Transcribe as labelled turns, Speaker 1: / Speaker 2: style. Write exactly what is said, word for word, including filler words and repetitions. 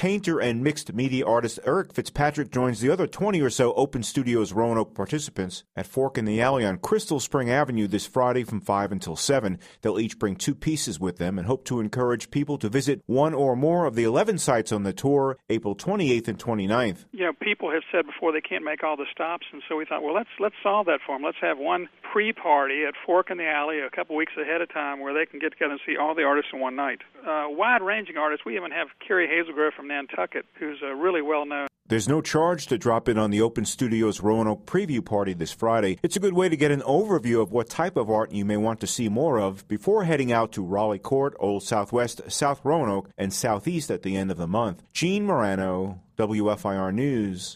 Speaker 1: painter and mixed media artist Eric Fitzpatrick joins the other twenty or so Open Studios Roanoke participants at Fork in the Alley on Crystal Spring Avenue this Friday from five until seven. They'll each bring two pieces with them and hope to encourage people to visit one or more of the eleven sites on the tour April twenty-eighth and twenty-ninth.
Speaker 2: You know, people have said before they can't make all the stops, and so we thought, well, let's let's solve that for them. Let's have one pre-party at Fork in the Alley a couple weeks ahead of time where they can get together and see all the artists in one night. Uh, wide-ranging artists. We even have Carrie Hazelgrove from Nantucket, who's uh, really well-known.
Speaker 1: There's no charge to drop in on the Open Studios Roanoke preview party this Friday. It's a good way to get an overview of what type of art you may want to see more of before heading out to Raleigh Court, Old Southwest, South Roanoke, and Southeast at the end of the month. Gene Morano, W F I R News.